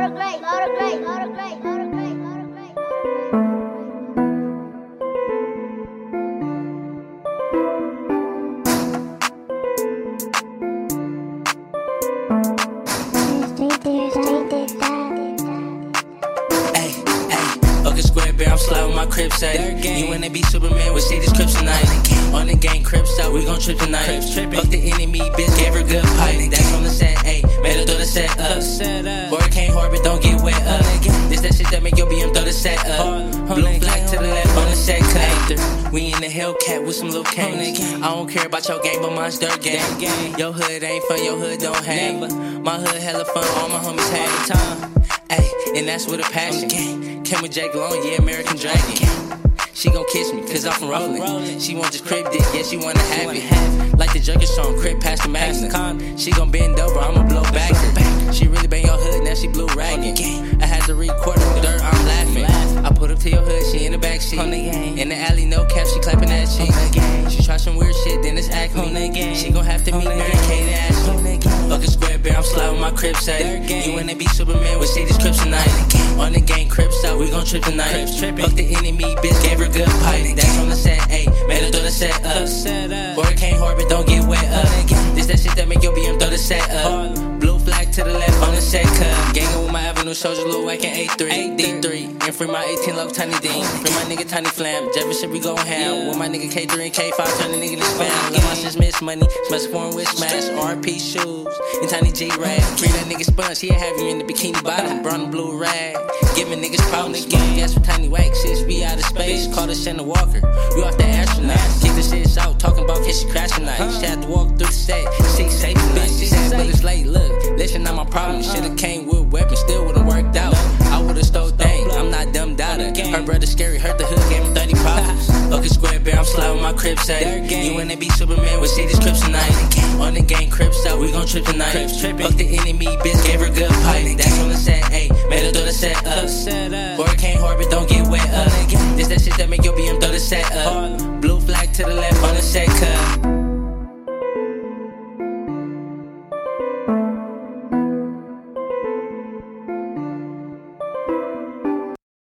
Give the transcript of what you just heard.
I'm sliding with my Crips out. You wanna be Superman, we see this Crips tonight. On the game, Crips out, we gon' trip tonight. Fuck the enemy, bitch, gave her good pipe. That's on the set, ayy, made her throw the set up. Boy, can't hard, but don't get wet up. This that shit that make your BM throw the set up. Blue flag to the left on the set cut. We in the Hellcat with some little canes. I don't care about your game, but mine's dirt game. Your hood ain't fun, your hood don't hang. My hood hella fun, all my homies had the time. Ayy, and that's with a passion. Came with Jake Long, yeah, American Dragon. She gon' kiss me, cause I'm from Rollin'. She want this crib dick, yeah, she wanna have it. Like the Junkie song, crib past the Magna. She gon' bend over, I'ma blow back her. She really bang your hood, now she blue ragging. I had to record the dirt, I'm laughing. I put up to your hood, she in the backseat. In the alley, no cap, she clapping that shit. She try some weird shit, then it's acne. She gon' have to meet Mary Kate and Ashley. Fuck a square bear, I'm sliding with my Crips out. You wanna be Superman, we see these Crips tonight. On the game, Crips out, we gon' trip tonight. Fuck the enemy, bitch, gave her good pipe. That's on the set, ayy, made her throw the set up. Boy, can't hard, but don't get wet up. This that shit that make your BM throw the set up. Blue flag to the left on the set cut. Gangin' with my Avenue Soldier, Lil Wack and A3. D3, and free my 18 love Tiny D. Free my nigga Tiny Flam, Jefferson we gon' have. With my nigga K3 and K5, turn the nigga to spam. Love my sis miss money, smash foreign with smash. RP shoes, and Tiny G rag. Free that nigga Sponge, he'll have you in the bikini bottom. Brown and blue rag, giving niggas problems. Gas for Tiny Wax, sis, we out of space. Call us Shannon Walker, we off the astronaut. Kick the shit out, talking about kiss she crashing night. She had to walk through the set, she safe tonight. She said, but it's late, look, listen, not my problem. Should've came with weapons, still would've worked out. I would've stole things, I'm not dumb doubter. Her brother scary, hurt the hood, gave him 30 problems. Fuck a square bear, I'm sliding with my Crips out. You wanna be Superman, we see these Crips tonight. On the game, Crips out, we gon' trip tonight. Fuck the enemy, bitch, gave her good pipe. That's on the set, ayy, made her throw the set up.